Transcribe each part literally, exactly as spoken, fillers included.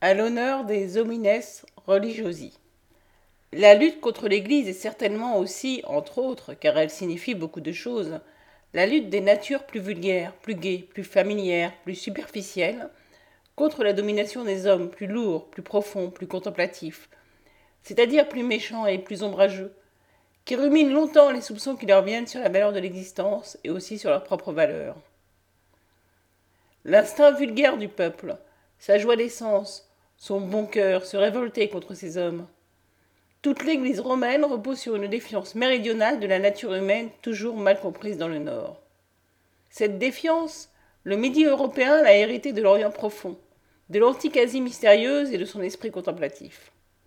à l'honneur des homines religiosi. La lutte contre l'Église est certainement aussi, entre autres, car elle signifie beaucoup de choses, la lutte des natures plus vulgaires, plus gaies, plus familières, plus superficielles, contre la domination des hommes plus lourds, plus profonds, plus contemplatifs, c'est-à-dire plus méchants et plus ombrageux, qui ruminent longtemps les soupçons qui leur viennent sur la valeur de l'existence et aussi sur leur propre valeur. L'instinct vulgaire du peuple, sa joie d'essence, son bon cœur se révoltaient contre ces hommes. Toute l'Église romaine repose sur une défiance méridionale de la nature humaine toujours mal comprise dans le Nord. Cette défiance, le Midi européen l'a héritée de l'Orient profond, de l'Antique Asie mystérieuse et de son esprit contemplatif.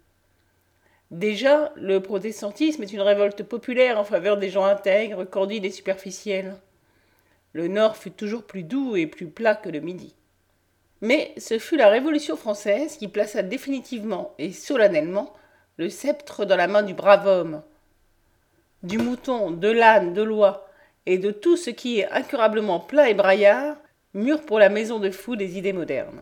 Déjà, le protestantisme est une révolte populaire en faveur des gens intègres, candides et superficiels. Le Nord fut toujours plus doux et plus plat que le Midi. Mais ce fut la Révolution française qui plaça définitivement et solennellement le sceptre dans la main du brave homme, du mouton, de l'âne, de l'oie, et de tout ce qui est incurablement plat et braillard, mûr pour la maison de fou des idées modernes.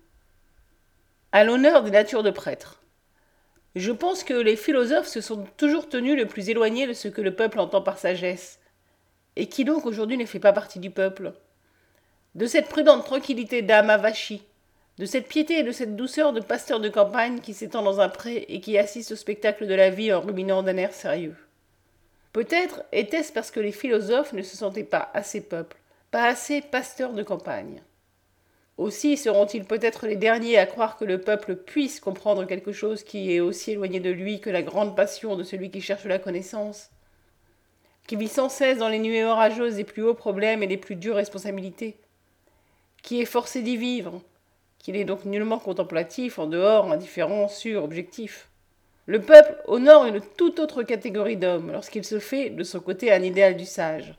À l'honneur des natures de prêtres. Je pense que les philosophes se sont toujours tenus le plus éloignés de ce que le peuple entend par sagesse. Et qui donc aujourd'hui ne fait pas partie du peuple? De cette prudente tranquillité d'âme avachie, de cette piété et de cette douceur de pasteur de campagne qui s'étend dans un pré et qui assiste au spectacle de la vie en ruminant d'un air sérieux. Peut-être était-ce parce que les philosophes ne se sentaient pas assez peuple, pas assez pasteurs de campagne. Aussi seront-ils peut-être les derniers à croire que le peuple puisse comprendre quelque chose qui est aussi éloigné de lui que la grande passion de celui qui cherche la connaissance, qui vit sans cesse dans les nuées orageuses des plus hauts problèmes et des plus dures responsabilités, qui est forcé d'y vivre, qui n'est donc nullement contemplatif, en dehors, indifférent, sûr, objectif. Le peuple honore une toute autre catégorie d'hommes lorsqu'il se fait, de son côté, un idéal du sage.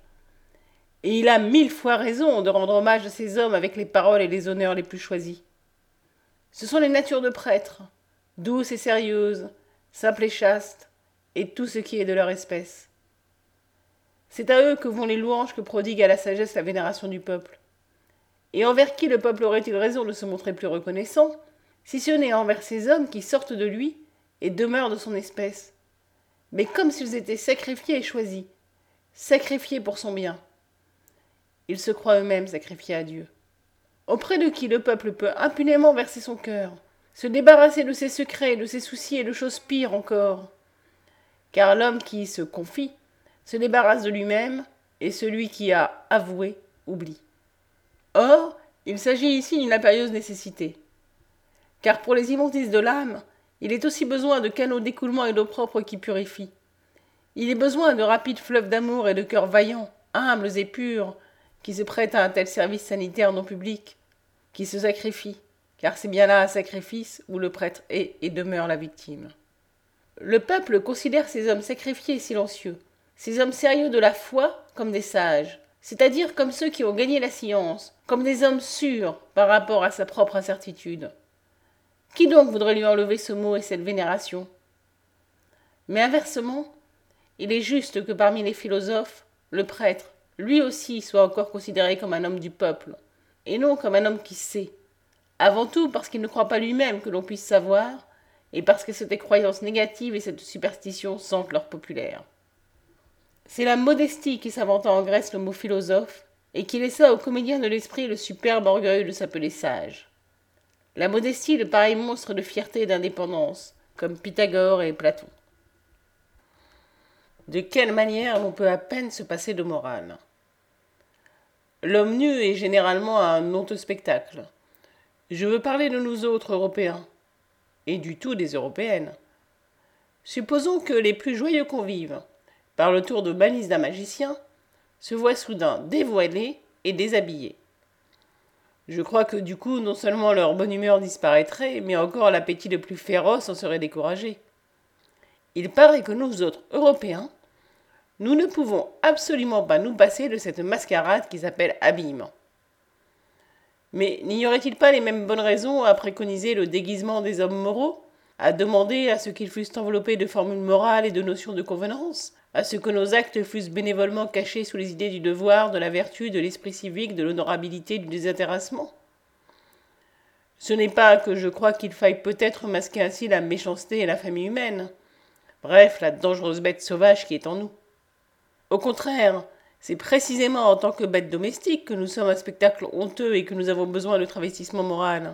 Et il a mille fois raison de rendre hommage à ces hommes avec les paroles et les honneurs les plus choisis. Ce sont les natures de prêtres, douces et sérieuses, simples et chastes, et tout ce qui est de leur espèce. C'est à eux que vont les louanges que prodigue à la sagesse la vénération du peuple. Et envers qui le peuple aurait-il raison de se montrer plus reconnaissant, si ce n'est envers ces hommes qui sortent de lui et demeurent de son espèce, mais comme s'ils étaient sacrifiés et choisis, sacrifiés pour son bien. Ils se croient eux-mêmes sacrifiés à Dieu. Auprès de qui le peuple peut impunément verser son cœur, se débarrasser de ses secrets, de ses soucis et de choses pires encore. Car l'homme qui se confie se débarrasse de lui-même, et celui qui a avoué oublie. Or, il s'agit ici d'une impérieuse nécessité. Car pour les immondices de l'âme, il est aussi besoin de canaux d'écoulement et d'eau propre qui purifient. Il est besoin de rapides fleuves d'amour et de cœurs vaillants, humbles et purs, qui se prêtent à un tel service sanitaire non public, qui se sacrifient, car c'est bien là un sacrifice où le prêtre est et demeure la victime. Le peuple considère ces hommes sacrifiés et silencieux, ces hommes sérieux de la foi comme des sages, c'est-à-dire comme ceux qui ont gagné la science, comme des hommes sûrs par rapport à sa propre incertitude. Qui donc voudrait lui enlever ce mot et cette vénération? Mais inversement, il est juste que parmi les philosophes, le prêtre, lui aussi, soit encore considéré comme un homme du peuple, et non comme un homme qui sait, avant tout parce qu'il ne croit pas lui-même que l'on puisse savoir, et parce que cette croyance négative et cette superstition sentent leur populaire. C'est la modestie qui s'inventa en Grèce le mot philosophe, et qui laissa aux comédiens de l'esprit le superbe orgueil de s'appeler sage. La modestie de pareils monstres de fierté et d'indépendance, comme Pythagore et Platon. De quelle manière l'on peut à peine se passer de morale? L'homme nu est généralement un honteux spectacle. Je veux parler de nous autres Européens, et du tout des Européennes. Supposons que les plus joyeux convives, par le tour de balise d'un magicien, se voient soudain dévoilés et déshabillés. Je crois que du coup, non seulement leur bonne humeur disparaîtrait, mais encore l'appétit le plus féroce en serait découragé. Il paraît que nous autres Européens, nous ne pouvons absolument pas nous passer de cette mascarade qui s'appelle habillement. Mais n'y aurait-il pas les mêmes bonnes raisons à préconiser le déguisement des hommes moraux, à demander à ce qu'ils fussent enveloppés de formules morales et de notions de convenance, à ce que nos actes fussent bénévolement cachés sous les idées du devoir, de la vertu, de l'esprit civique, de l'honorabilité, du désintéressement? Ce n'est pas que je crois qu'il faille peut-être masquer ainsi la méchanceté et la famille humaine, bref, la dangereuse bête sauvage qui est en nous. Au contraire, c'est précisément en tant que bête domestique que nous sommes un spectacle honteux et que nous avons besoin de travestissement moral.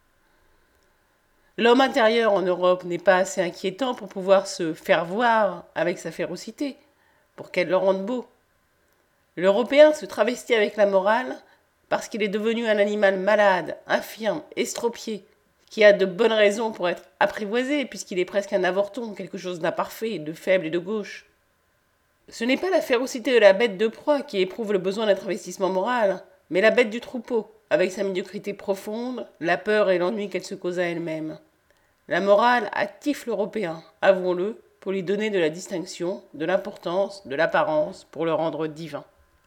L'homme intérieur en Europe n'est pas assez inquiétant pour pouvoir se faire voir avec sa férocité, pour qu'elle le rende beau. L'Européen se travestit avec la morale parce qu'il est devenu un animal malade, infirme, estropié, qui a de bonnes raisons pour être apprivoisé puisqu'il est presque un avorton, quelque chose d'imparfait, de faible et de gauche. Ce n'est pas la férocité de la bête de proie qui éprouve le besoin d'un travestissement moral, mais la bête du troupeau, avec sa médiocrité profonde, la peur et l'ennui qu'elle se cause à elle-même. La morale active l'Européen, avouons-le, pour lui donner de la distinction, de l'importance, de l'apparence, pour le rendre divin.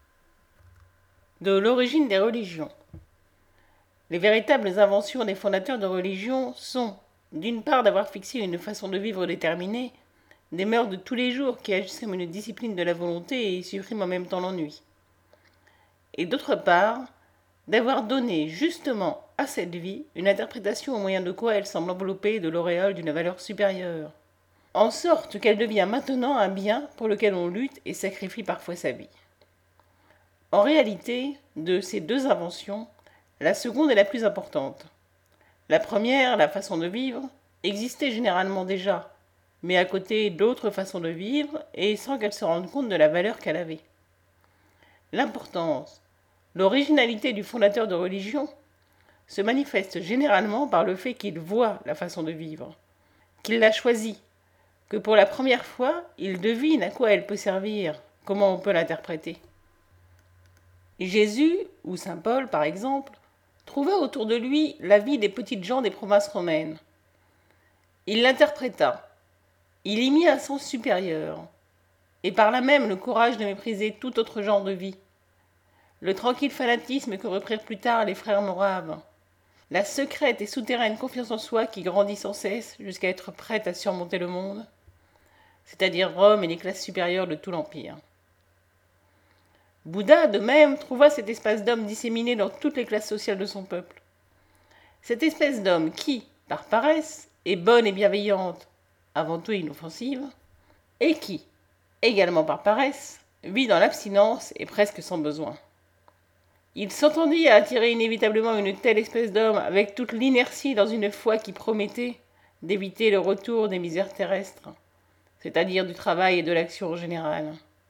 De l'origine des religions. Les véritables inventions des fondateurs de religions sont, d'une part, d'avoir fixé une façon de vivre déterminée, des mœurs de tous les jours qui agissent comme une discipline de la volonté et suppriment en même temps l'ennui. Et d'autre part, d'avoir donné justement à cette vie une interprétation au moyen de quoi elle semble enveloppée de l'auréole d'une valeur supérieure, en sorte qu'elle devient maintenant un bien pour lequel on lutte et sacrifie parfois sa vie. En réalité, de ces deux inventions, la seconde est la plus importante. La première, la façon de vivre, existait généralement déjà, mais à côté d'autres façons de vivre et sans qu'elle se rende compte de la valeur qu'elle avait. L'importance, l'originalité du fondateur de religion se manifeste généralement par le fait qu'il voit la façon de vivre, qu'il l'a choisie, que pour la première fois, il devine à quoi elle peut servir, comment on peut l'interpréter. Jésus, ou saint Paul par exemple, trouva autour de lui la vie des petites gens des provinces romaines. Il l'interpréta, il y mit un sens supérieur, et par là même le courage de mépriser tout autre genre de vie, le tranquille fanatisme que reprirent plus tard les frères moraves, la secrète et souterraine confiance en soi qui grandit sans cesse jusqu'à être prête à surmonter le monde, c'est-à-dire Rome et les classes supérieures de tout l'Empire. Bouddha, de même, trouva cette espèce d'homme disséminé dans toutes les classes sociales de son peuple. Cette espèce d'homme qui, par paresse, est bonne et bienveillante, avant tout inoffensive, et qui, également par paresse, vit dans l'abstinence et presque sans besoin. Il s'entendit à attirer inévitablement une telle espèce d'homme avec toute l'inertie dans une foi qui promettait d'éviter le retour des misères terrestres, c'est-à-dire du travail et de l'action en général.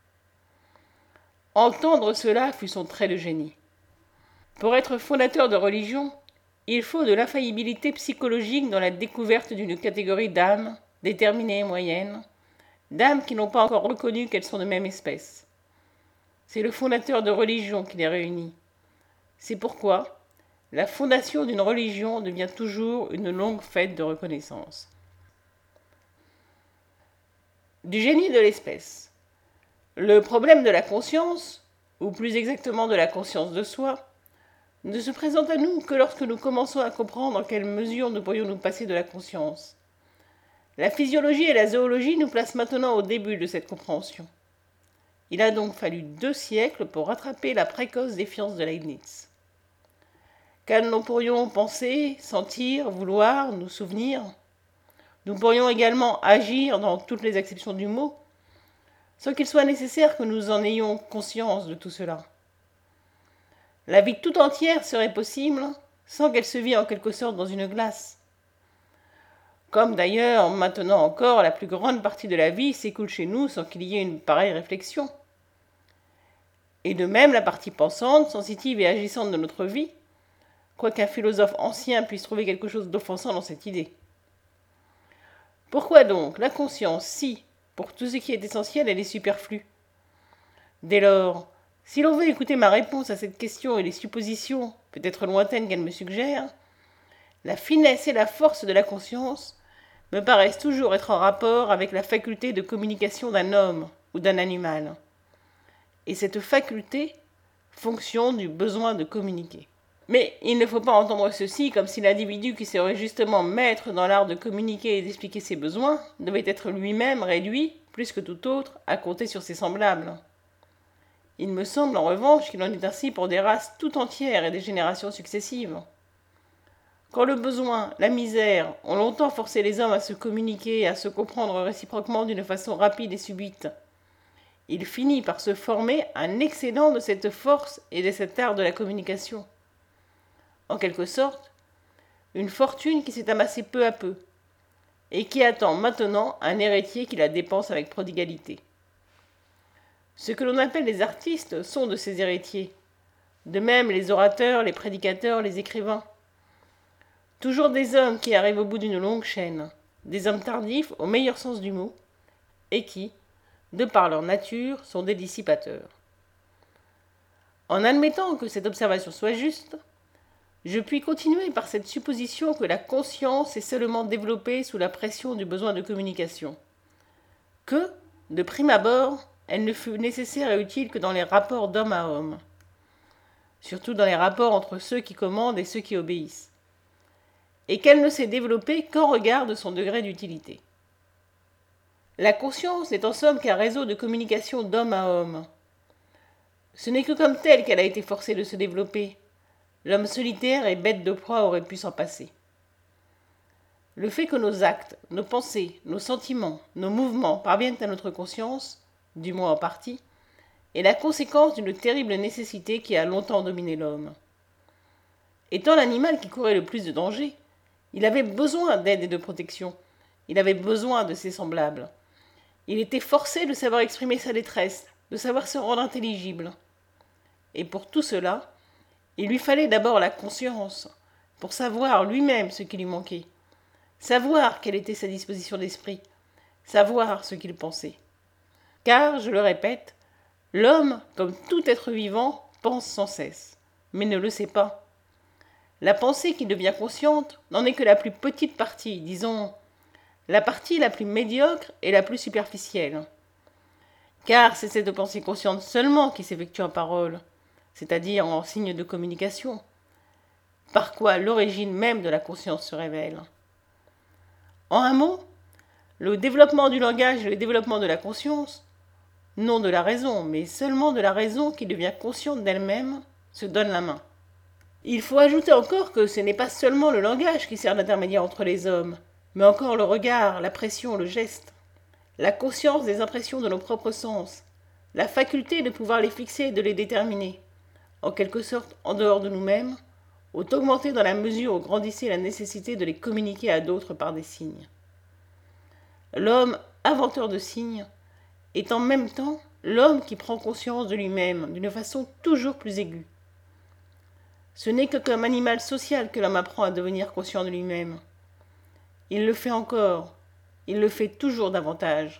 Entendre cela fut son trait de génie. Pour être fondateur de religion, il faut de l'infaillibilité psychologique dans la découverte d'une catégorie d'âmes, déterminées et moyennes, d'âmes qui n'ont pas encore reconnu qu'elles sont de même espèce. C'est le fondateur de religion qui les réunit. C'est pourquoi la fondation d'une religion devient toujours une longue fête de reconnaissance. Du génie de l'espèce. Le problème de la conscience, ou plus exactement de la conscience de soi, ne se présente à nous que lorsque nous commençons à comprendre en quelle mesure nous pourrions nous passer de la conscience. La physiologie et la zoologie nous placent maintenant au début de cette compréhension. Il a donc fallu deux siècles pour rattraper la précoce défiance de Leibniz. Car nous pourrions penser, sentir, vouloir, nous souvenir. Nous pourrions également agir dans toutes les acceptions du mot, sans qu'il soit nécessaire que nous en ayons conscience de tout cela. La vie tout entière serait possible sans qu'elle se vît en quelque sorte dans une glace. Comme d'ailleurs, maintenant encore, la plus grande partie de la vie s'écoule chez nous sans qu'il y ait une pareille réflexion. Et de même la partie pensante, sensitive et agissante de notre vie, quoiqu'un philosophe ancien puisse trouver quelque chose d'offensant dans cette idée. Pourquoi donc la conscience, si, pour tout ce qui est essentiel, elle est superflue? Dès lors, si l'on veut écouter ma réponse à cette question et les suppositions, peut-être lointaines qu'elle me suggère, la finesse et la force de la conscience me paraissent toujours être en rapport avec la faculté de communication d'un homme ou d'un animal. Et cette faculté, fonction du besoin de communiquer. Mais il ne faut pas entendre ceci comme si l'individu qui serait justement maître dans l'art de communiquer et d'expliquer ses besoins devait être lui-même réduit, plus que tout autre, à compter sur ses semblables. Il me semble en revanche qu'il en est ainsi pour des races tout entières et des générations successives. Quand le besoin, la misère ont longtemps forcé les hommes à se communiquer et à se comprendre réciproquement d'une façon rapide et subite, il finit par se former un excédent de cette force et de cet art de la communication. En quelque sorte, une fortune qui s'est amassée peu à peu, et qui attend maintenant un héritier qui la dépense avec prodigalité. Ce que l'on appelle les artistes sont de ces héritiers, de même les orateurs, les prédicateurs, les écrivains. Toujours des hommes qui arrivent au bout d'une longue chaîne, des hommes tardifs au meilleur sens du mot, et qui, de par leur nature, sont des dissipateurs. En admettant que cette observation soit juste, je puis continuer par cette supposition que la conscience est seulement développée sous la pression du besoin de communication, que, de prime abord, elle ne fut nécessaire et utile que dans les rapports d'homme à homme, surtout dans les rapports entre ceux qui commandent et ceux qui obéissent, et qu'elle ne s'est développée qu'en regard de son degré d'utilité. La conscience n'est en somme qu'un réseau de communication d'homme à homme. Ce n'est que comme telle qu'elle a été forcée de se développer. L'homme solitaire et bête de proie aurait pu s'en passer. Le fait que nos actes, nos pensées, nos sentiments, nos mouvements parviennent à notre conscience, du moins en partie, est la conséquence d'une terrible nécessité qui a longtemps dominé l'homme. Étant l'animal qui courait le plus de danger, il avait besoin d'aide et de protection. Il avait besoin de ses semblables. Il était forcé de savoir exprimer sa détresse, de savoir se rendre intelligible. Et pour tout cela, il lui fallait d'abord la conscience, pour savoir lui-même ce qui lui manquait, savoir quelle était sa disposition d'esprit, savoir ce qu'il pensait. Car, je le répète, l'homme, comme tout être vivant, pense sans cesse, mais ne le sait pas. La pensée qui devient consciente n'en est que la plus petite partie, disons, la partie la plus médiocre et la plus superficielle. Car c'est cette pensée consciente seulement qui s'effectue en parole, c'est-à-dire en signe de communication, par quoi l'origine même de la conscience se révèle. En un mot, le développement du langage et le développement de la conscience, non de la raison, mais seulement de la raison qui devient consciente d'elle-même, se donnent la main. Il faut ajouter encore que ce n'est pas seulement le langage qui sert d'intermédiaire entre les hommes, mais encore le regard, la pression, le geste, la conscience des impressions de nos propres sens, la faculté de pouvoir les fixer et de les déterminer, en quelque sorte en dehors de nous-mêmes, ont augmenté dans la mesure où grandissait la nécessité de les communiquer à d'autres par des signes. L'homme, inventeur de signes, est en même temps l'homme qui prend conscience de lui-même d'une façon toujours plus aiguë. Ce n'est que comme animal social que l'homme apprend à devenir conscient de lui-même. Il le fait encore, il le fait toujours davantage.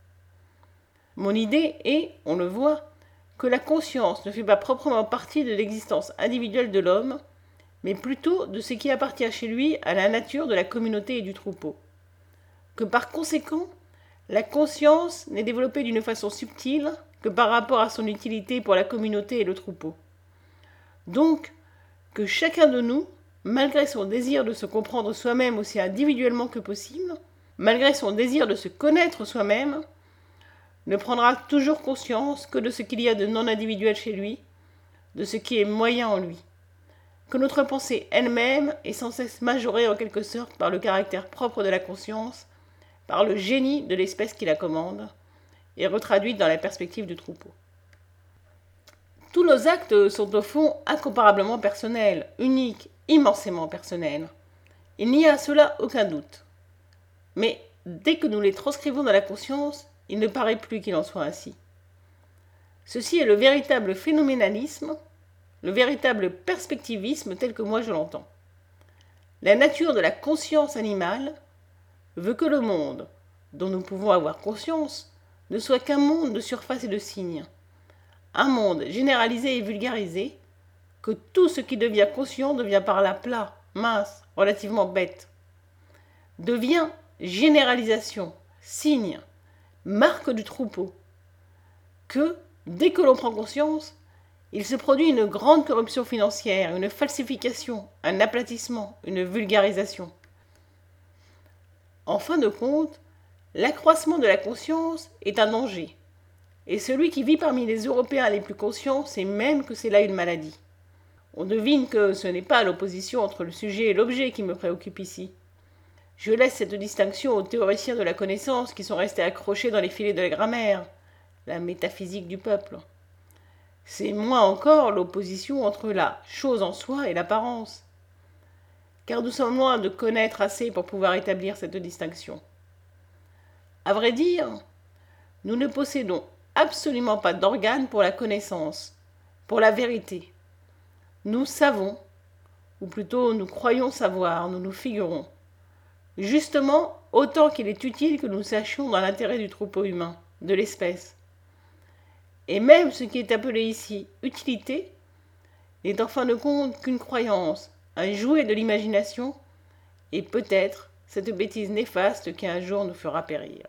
Mon idée est, on le voit, que la conscience ne fait pas proprement partie de l'existence individuelle de l'homme, mais plutôt de ce qui appartient chez lui à la nature de la communauté et du troupeau. Que par conséquent, la conscience n'est développée d'une façon subtile que par rapport à son utilité pour la communauté et le troupeau. Donc, que chacun de nous, malgré son désir de se comprendre soi-même aussi individuellement que possible, malgré son désir de se connaître soi-même, ne prendra toujours conscience que de ce qu'il y a de non individuel chez lui, de ce qui est moyen en lui, que notre pensée elle-même est sans cesse majorée en quelque sorte par le caractère propre de la conscience, par le génie de l'espèce qui la commande, et retraduite dans la perspective du troupeau. Tous nos actes sont au fond incomparablement personnels, uniques, immensément personnels. Il n'y a à cela aucun doute. Mais dès que nous les transcrivons dans la conscience, il ne paraît plus qu'il en soit ainsi. Ceci est le véritable phénoménalisme, le véritable perspectivisme tel que moi je l'entends. La nature de la conscience animale veut que le monde, dont nous pouvons avoir conscience, ne soit qu'un monde de surface et de signes, un monde généralisé et vulgarisé, que tout ce qui devient conscient devient par là plat, mince, relativement bête, devient généralisation, signe, marque du troupeau, que, dès que l'on prend conscience, il se produit une grande corruption financière, une falsification, un aplatissement, une vulgarisation. En fin de compte, l'accroissement de la conscience est un danger, et celui qui vit parmi les Européens les plus conscients sait même que c'est là une maladie. On devine que ce n'est pas l'opposition entre le sujet et l'objet qui me préoccupe ici. Je laisse cette distinction aux théoriciens de la connaissance qui sont restés accrochés dans les filets de la grammaire, la métaphysique du peuple. C'est moins encore l'opposition entre la chose en soi et l'apparence, car nous sommes loin de connaître assez pour pouvoir établir cette distinction. À vrai dire, nous ne possédons absolument pas d'organe pour la connaissance, pour la vérité. Nous savons, ou plutôt nous croyons savoir, nous nous figurons, justement autant qu'il est utile que nous sachions dans l'intérêt du troupeau humain, de l'espèce. Et même ce qui est appelé ici utilité n'est en fin de compte qu'une croyance, un jouet de l'imagination, et peut-être cette bêtise néfaste qui un jour nous fera périr.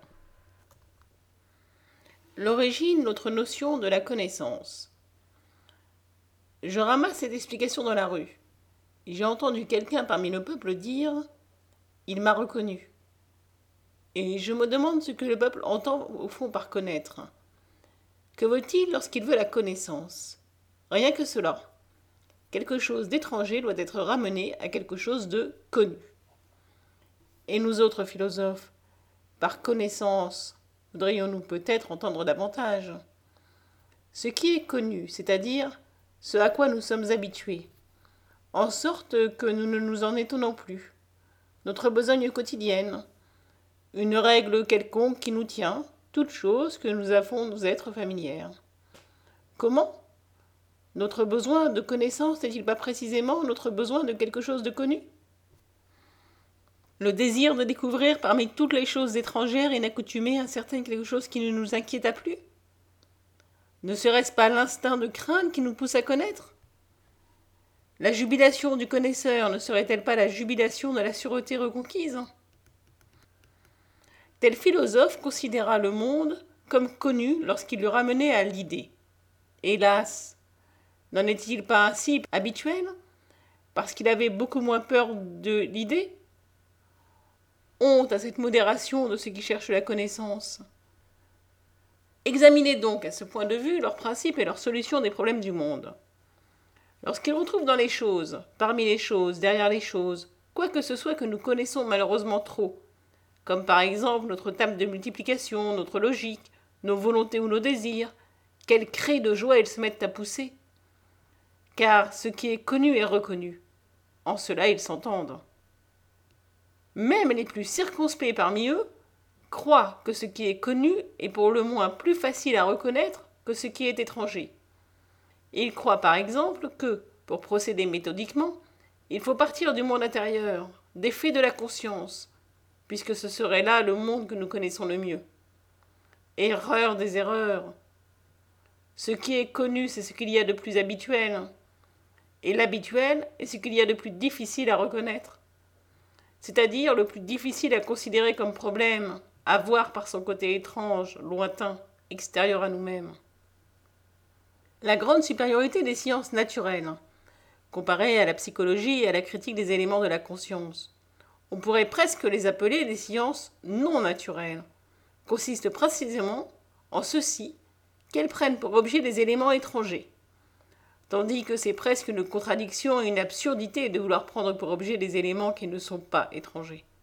L'origine, notre notion de la connaissance. Je ramasse cette explication dans la rue. J'ai entendu quelqu'un parmi le peuple dire « Il m'a reconnu ». Et je me demande ce que le peuple entend au fond par connaître. Que veut-il lorsqu'il veut la connaissance? Rien que cela. Quelque chose d'étranger doit être ramené à quelque chose de connu. Et nous autres philosophes, par connaissance, voudrions-nous peut-être entendre davantage. Ce qui est connu, c'est-à-dire ce à quoi nous sommes habitués, en sorte que nous ne nous en étonnons plus. Notre besogne quotidienne, une règle quelconque qui nous tient, toute chose que nous avons nous être familières. Comment? Notre besoin de connaissance n'est-il pas précisément notre besoin de quelque chose de connu? Le désir de découvrir parmi toutes les choses étrangères et inaccoutumées un certain quelque chose qui ne nous inquiéta plus? Ne serait-ce pas l'instinct de crainte qui nous pousse à connaître? La jubilation du connaisseur ne serait-elle pas la jubilation de la sûreté reconquise? Tel philosophe considéra le monde comme connu lorsqu'il le ramenait à l'idée. Hélas, n'en est-il pas ainsi habituel, parce qu'il avait beaucoup moins peur de l'idée? Honte à cette modération de ceux qui cherchent la connaissance. Examinez donc à ce point de vue leurs principes et leurs solutions des problèmes du monde. Lorsqu'ils retrouvent dans les choses, parmi les choses, derrière les choses, quoi que ce soit que nous connaissons malheureusement trop, comme par exemple notre table de multiplication, notre logique, nos volontés ou nos désirs, quels cris de joie ils se mettent à pousser. Car ce qui est connu est reconnu. En cela ils s'entendent. Même les plus circonspects parmi eux croient que ce qui est connu est pour le moins plus facile à reconnaître que ce qui est étranger. Ils croient par exemple que, pour procéder méthodiquement, il faut partir du monde intérieur, des faits de la conscience, puisque ce serait là le monde que nous connaissons le mieux. Erreur des erreurs. Ce qui est connu, c'est ce qu'il y a de plus habituel, et l'habituel est ce qu'il y a de plus difficile à reconnaître, c'est-à-dire le plus difficile à considérer comme problème, à voir par son côté étrange, lointain, extérieur à nous-mêmes. La grande supériorité des sciences naturelles, comparée à la psychologie et à la critique des éléments de la conscience, on pourrait presque les appeler des sciences non naturelles, consiste précisément en ceci qu'elles prennent pour objet des éléments étrangers, tandis que c'est presque une contradiction et une absurdité de vouloir prendre pour objet des éléments qui ne sont pas étrangers.